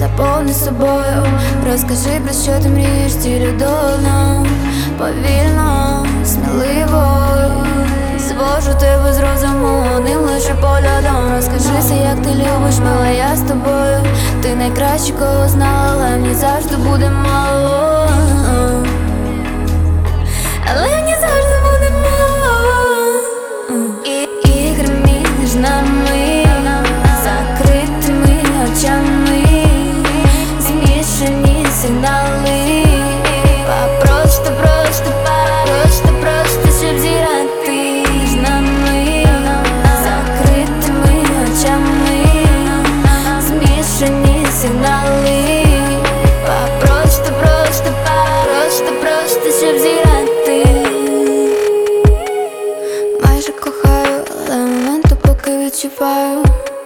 заповни собою. Розкажи, про що ти мрієш, цілю довно, повільно, сміливо. Звожу тебе з розуму, одним лише поглядом. Розкажися, як ти любиш, мила, я з тобою. Ти найкраще, кого знала, але мені завжди буде мало. Але мені завжди буде мало. Ігри між нами, закритими очами, змішані сигнали. Просто, щоб зіграти з нами, закритими очами, змішані сигнали. Просто, щоб зіграти. Майже кохаю, але моменту поки відчуваю.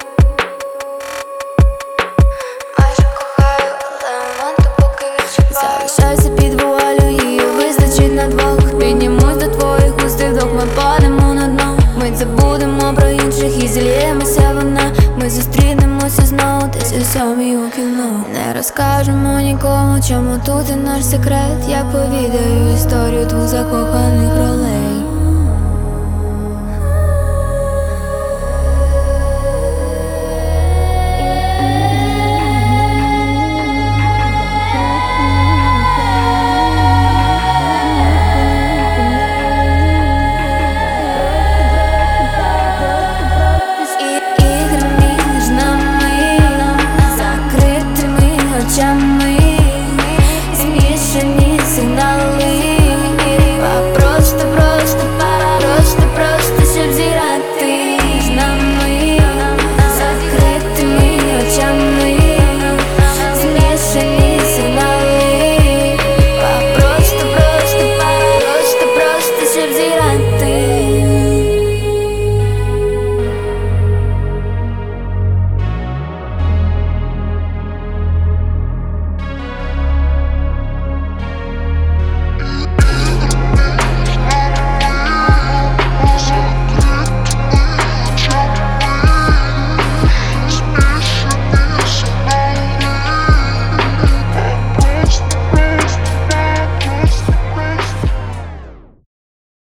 Залишайся під вуалю, її вистачить на двох. Піднімусь до твоїх уст, і вдох ми падемо на дно. Ми забудемо про інших і зільємося вона. Ми зустрінемося знову, десь у 7 у кіно. Не розкажемо нікому, чому тут і наш секрет. Я повідаю історію двох закоханих ролей.